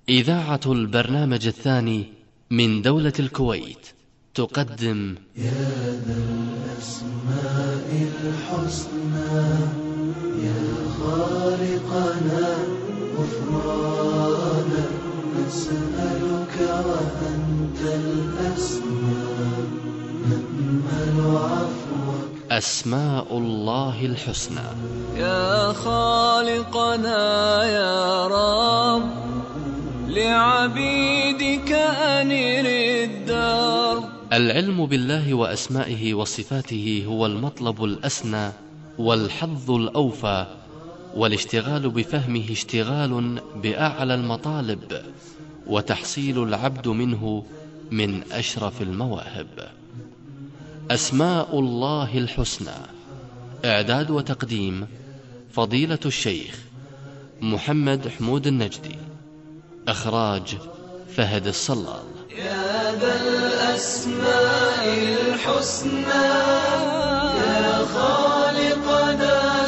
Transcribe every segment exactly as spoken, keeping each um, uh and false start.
إذاعة البرنامج الثاني من دولة الكويت تقدم يا ذا الأسماء الحسنى يا خالقنا غفرانا نسألك وأنت الأسماء نأمل عفوك. أسماء الله الحسنى. يا خالقنا يا رب لعبيدك أنر الدار. العلم بالله وأسمائه وصفاته هو المطلب الأسنى والحظ الأوفى، والاشتغال بفهمه اشتغال بأعلى المطالب، وتحصيل العبد منه من أشرف المواهب. أسماء الله الحسنى، إعداد وتقديم فضيلة الشيخ محمد حمود النجدي، إخراج فهد الصلال. يا ذا الأسماء الحسنى يا خالقنا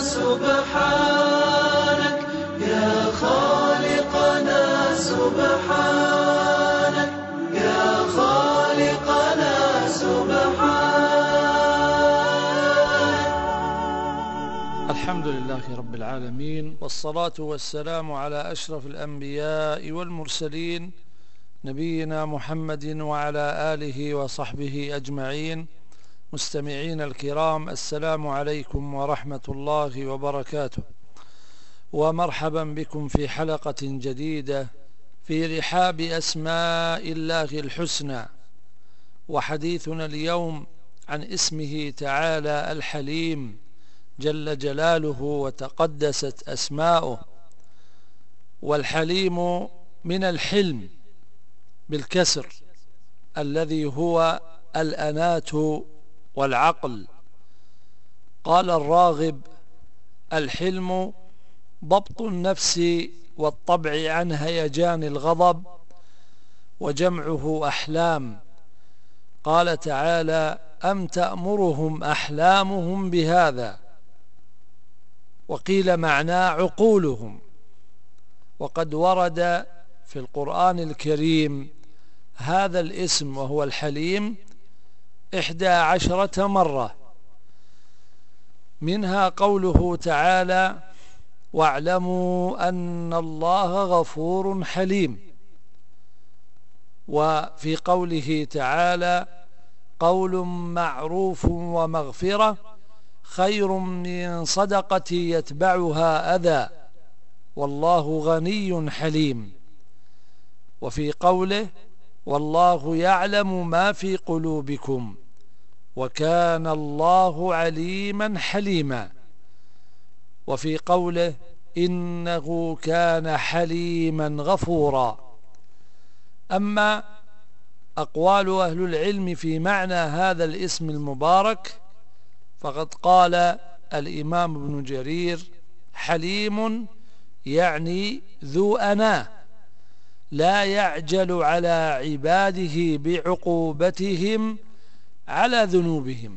سبحانك يا خالقنا سبحانك يا خالقنا سبحانك. الحمد لله رب العالمين، والصلاة والسلام على أشرف الأنبياء والمرسلين نبينا محمد وعلى آله وصحبه أجمعين. مستمعين الكرام، السلام عليكم ورحمة الله وبركاته، ومرحبا بكم في حلقة جديدة في رحاب أسماء الله الحسنى. وحديثنا اليوم عن اسمه تعالى الحليم جل جلاله وتقدست أسماؤه. والحليم من الحلم بالكسر الذي هو الأناة والعقل. قال الراغب: الحلم ضبط النفس والطبع عن هيجان الغضب، وجمعه أحلام. قال تعالى: أم تأمرهم أحلامهم بهذا، وقيل معناه عقولهم. وقد ورد في القرآن الكريم هذا الاسم وهو الحليم إحدى عشرة مرة، منها قوله تعالى: واعلموا أن الله غفور حليم. وفي قوله تعالى: قول معروف ومغفرة خير من صدقة يتبعها أذى والله غني حليم. وفي قوله: والله يعلم ما في قلوبكم وكان الله عليما حليما. وفي قوله: إنه كان حليما غفورا. أما أقوال أهل العلم في معنى هذا الاسم المبارك فقد قال الإمام ابن جرير: حليم يعني ذو أناة، لا يعجل على عباده بعقوبتهم على ذنوبهم.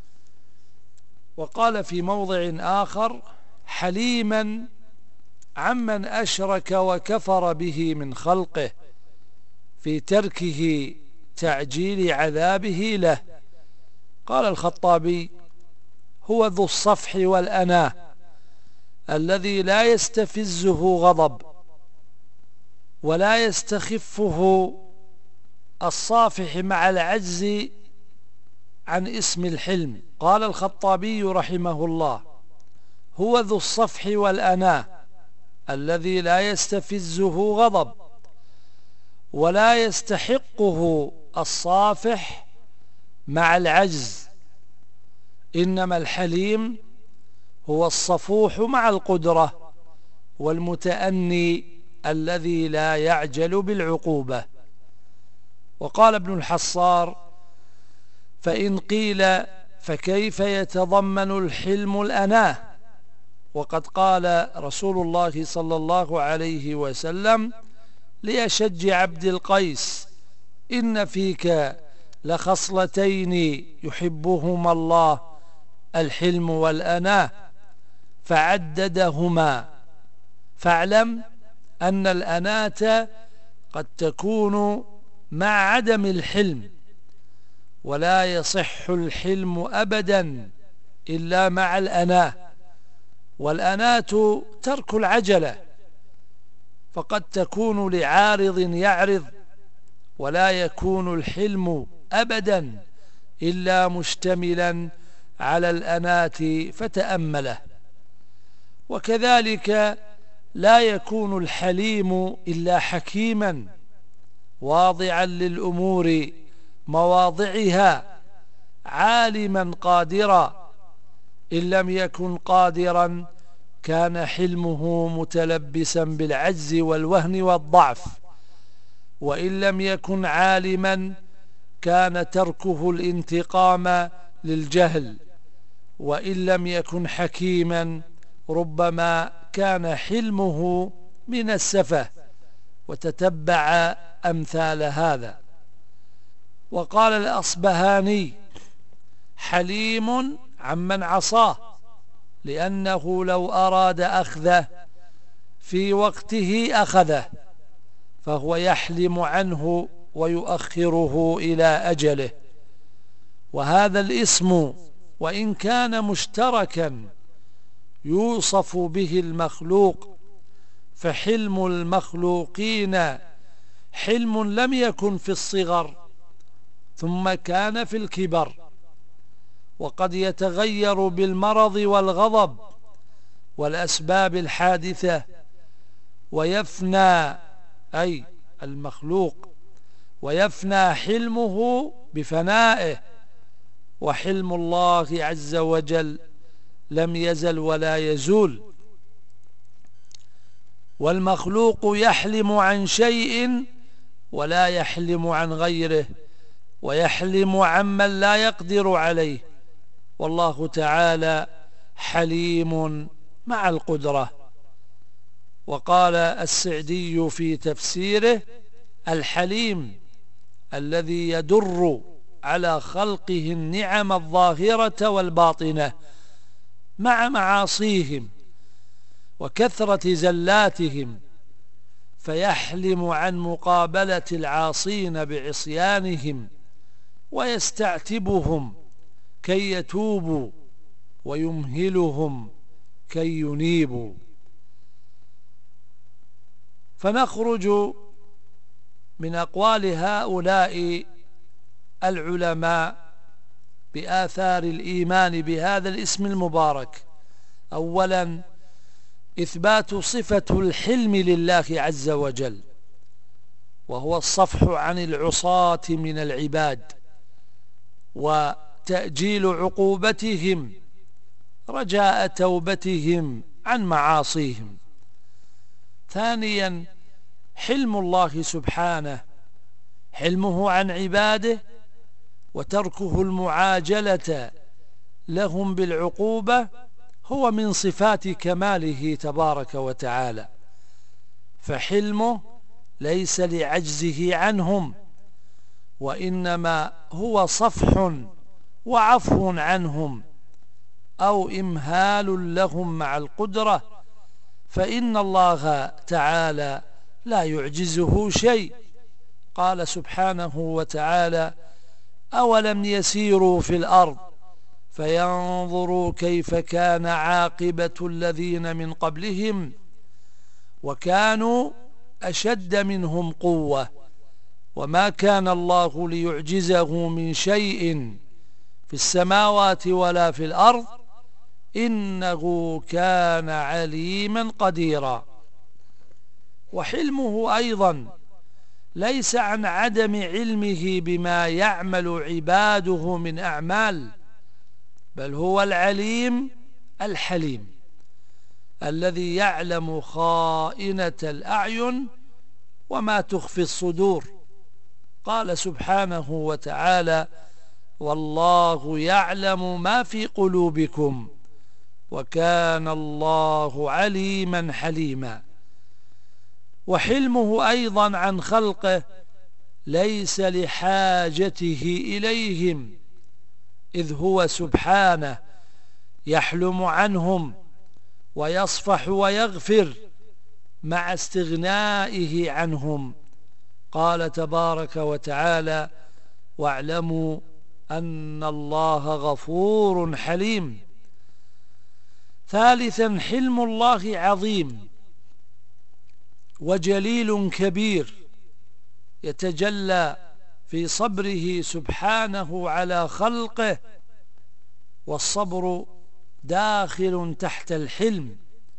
وقال في موضع آخر: حليما عمن أشرك وكفر به من خلقه في تركه تعجيل عذابه له. قال الخطابي: هو ذو الصفح والأناة الذي لا يستفزه غضب ولا يستخفه الصافح مع العجز عن اسم الحلم. قال الخطابي رحمه الله: هو ذو الصفح والأناة الذي لا يستفزه غضب ولا يستحقه الصافح مع العجز. إنما الحليم هو الصفوح مع القدرة والمتأني الذي لا يعجل بالعقوبة. وقال ابن الحصار: فإن قيل فكيف يتضمن الحلم الأناة وقد قال رسول الله صلى الله عليه وسلم لأشج عبد القيس: إن فيك لخصلتين يحبهما الله، الحلم والأناة، فعددهما. فاعلم أن الأناة قد تكون مع عدم الحلم، ولا يصح الحلم أبدا إلا مع الأناة، والأناة ترك العجلة، فقد تكون لعارض يعرض، ولا يكون الحلم أبدا إلا مشتملا على الأناة فتأمله. وكذلك لا يكون الحليم إلا حكيما واضعا للأمور مواضعها، عالما قادرا. إن لم يكن قادرا كان حلمه متلبسا بالعجز والوهن والضعف، وإن لم يكن عالما كان تركه الانتقام للجهل، وإن لم يكن حكيما ربما كان حلمه من السفه، وتتبع أمثال هذا. وقال الأصبهاني: حليم عمن عصاه، لأنه لو أراد أخذه في وقته أخذه، فهو يحلم عنه ويؤخره إلى أجله. وهذا الاسم وإن كان مشتركا يوصف به المخلوق، فحلم المخلوقين حلم لم يكن في الصغر ثم كان في الكبر، وقد يتغير بالمرض والغضب والأسباب الحادثة، ويفنى أي المخلوق، ويفنى حلمه بفنائه. وحلم الله عز وجل لم يزل ولا يزول. والمخلوق يحلم عن شيء ولا يحلم عن غيره، ويحلم عمن لا يقدر عليه، والله تعالى حليم مع القدرة. وقال السعدي في تفسيره: الحليم الذي يدر على خلقه النعم الظاهرة والباطنة مع معاصيهم وكثرة زلاتهم، فيحلم عن مقابلة العاصين بعصيانهم، ويستعتبهم كي يتوبوا، ويمهلهم كي ينيبوا. فنخرج من أقوال هؤلاء العلماء بآثار الإيمان بهذا الاسم المبارك: أولا إثبات صفة الحلم لله عز وجل، وهو الصفح عن العصاة من العباد، وتأجيل عقوبتهم رجاء توبتهم عن معاصيهم. ثانيا حلم الله سبحانه، حلمه عن عباده وتركه المعاجلة لهم بالعقوبة هو من صفات كماله تبارك وتعالى، فحلمه ليس لعجزه عنهم، وإنما هو صفح وعفو عنهم أو إمهال لهم مع القدرة، فإن الله تعالى لا يعجزه شيء. قال سبحانه وتعالى: أولم يسيروا في الأرض فينظروا كيف كان عاقبة الذين من قبلهم وكانوا أشد منهم قوة وما كان الله ليعجزه من شيء في السماوات ولا في الأرض إنه كان عليما قديرا. وحلمه أيضا ليس عن عدم علمه بما يعمل عباده من أعمال، بل هو العليم الحليم الذي يعلم خائنة الأعين وما تخفي الصدور. قال سبحانه وتعالى: والله يعلم ما في قلوبكم وكان الله عليما حليما. وحلمه أيضا عن خلقه ليس لحاجته إليهم، إذ هو سبحانه يحلم عنهم ويصفح ويغفر مع استغنائه عنهم، قال تبارك وتعالى: واعلموا أن الله غفور حليم. ثالثا، حلم الله عظيم وجليل كبير، يتجلى في صبره سبحانه على خلقه، والصبر داخل تحت الحلم،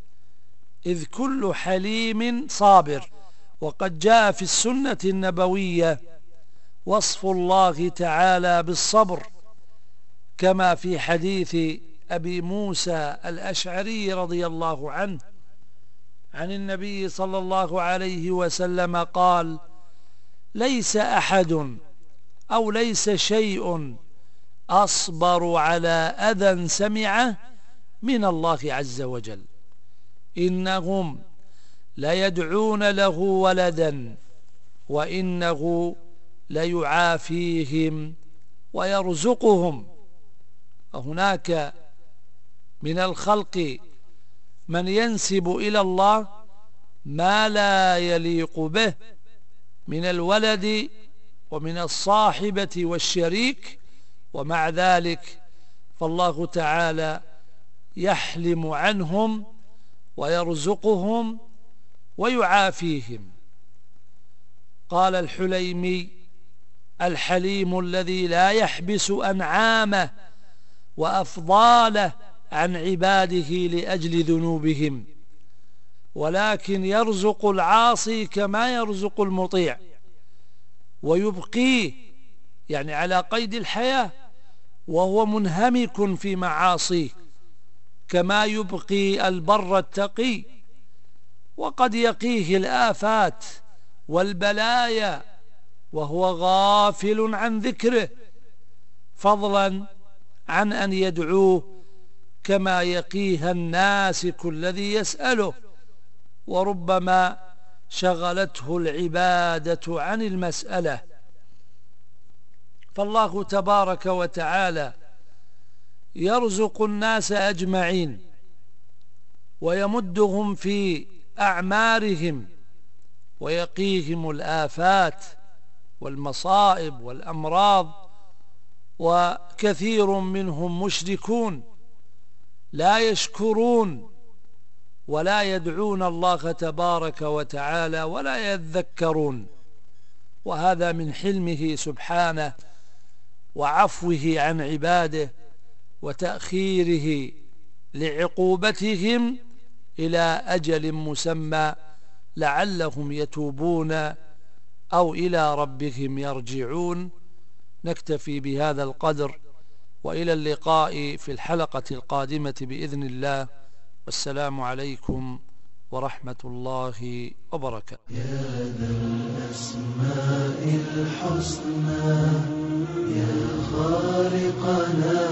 إذ كل حليم صابر. وقد جاء في السنة النبوية وصف الله تعالى بالصبر، كما في حديث أبي موسى الأشعري رضي الله عنه عن النبي صلى الله عليه وسلم قال: ليس أحد أو ليس شيء أصبر على أذى سمعه من الله عز وجل، إنهم ليدعون له ولدا وإنه ليعافيهم ويرزقهم. وهناك من الخلق من ينسب إلى الله ما لا يليق به من الولد ومن الصاحبة والشريك، ومع ذلك فالله تعالى يحلم عنهم ويرزقهم ويعافيهم. قال الحليمي: الحليم الذي لا يحبس أنعامه وأفضاله عن عباده لأجل ذنوبهم، ولكن يرزق العاصي كما يرزق المطيع، ويبقيه يعني على قيد الحياة وهو منهمك في معاصيه، كما يبقي البر التقي، وقد يقيه الآفات والبلايا وهو غافل عن ذكره، فضلا عن أن يدعوه كما يقيها الناسك الذي يسأله، وربما شغلته العبادة عن المسألة. فالله تبارك وتعالى يرزق الناس أجمعين ويمدهم في أعمارهم ويقيهم الآفات والمصائب والأمراض، وكثير منهم مشركون لا يشكرون ولا يدعون الله تبارك وتعالى ولا يذكرون، وهذا من حلمه سبحانه وعفوه عن عباده وتأخيره لعقوبتهم إلى أجل مسمى لعلهم يتوبون أو إلى ربهم يرجعون. نكتفي بهذا القدر، وإلى اللقاء في الحلقة القادمة بإذن الله، والسلام عليكم ورحمة الله وبركاته. يا ذا الأسماء الحسنى يا خالقنا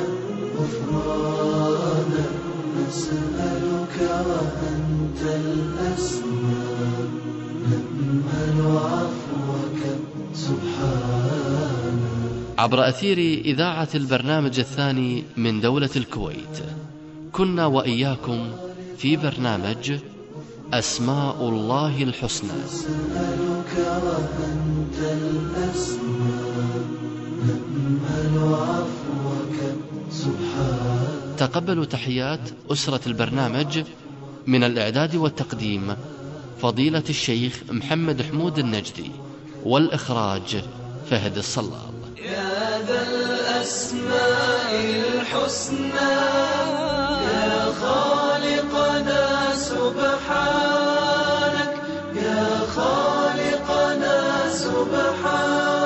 غفرانا نسألك وأنت الأسمى نأمل عفوك سبحانك. عبر أثير إذاعة البرنامج الثاني من دولة الكويت، كنا وإياكم في برنامج أسماء الله الحسنى. نسألك وأنت الأسمى نأمل عفوك سبحانك. تقبلوا تحيات أسرة البرنامج، من الإعداد والتقديم فضيلة الشيخ محمد حمود النجدي، والإخراج فهد الصلال. يا ذا الأسماء الحسنى يا خالقنا سبحانك، يا خالقنا سبحانك.